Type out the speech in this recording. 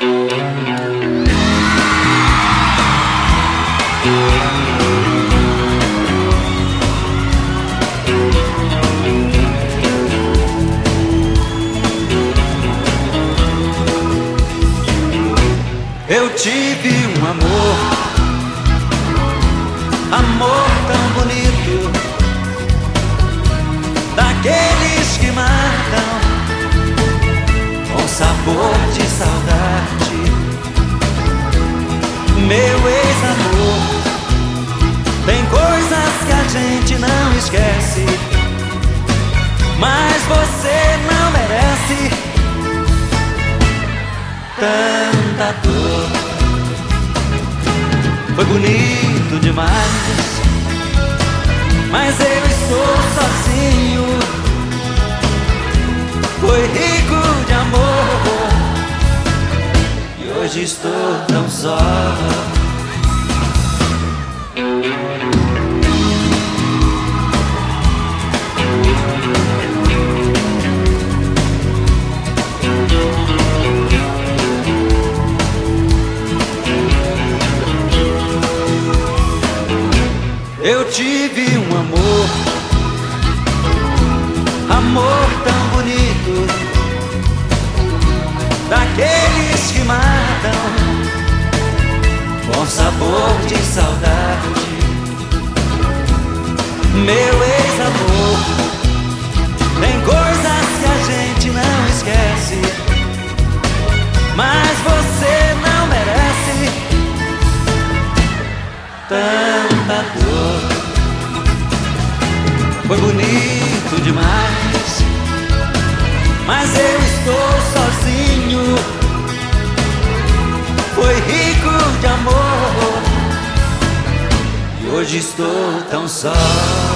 Eu tive um amor tão bonito, daqueles que matam, com sabor de saudade. Meu ex-amor, tem coisas que a gente não esquece, mas você não merece tanta dor. Foi bonito demais, mas eu estou sozinho. Foi rico de amor e hoje estou tão só. Eu tive um amor tão bonito, daqueles que matam, com sabor de saudade. Meu ex-amor, tem coisas que a gente não esquece, mas você não merece tanta dor. Foi bonito demais, mas eu estou sozinho. Foi rico de amor e hoje estou tão só.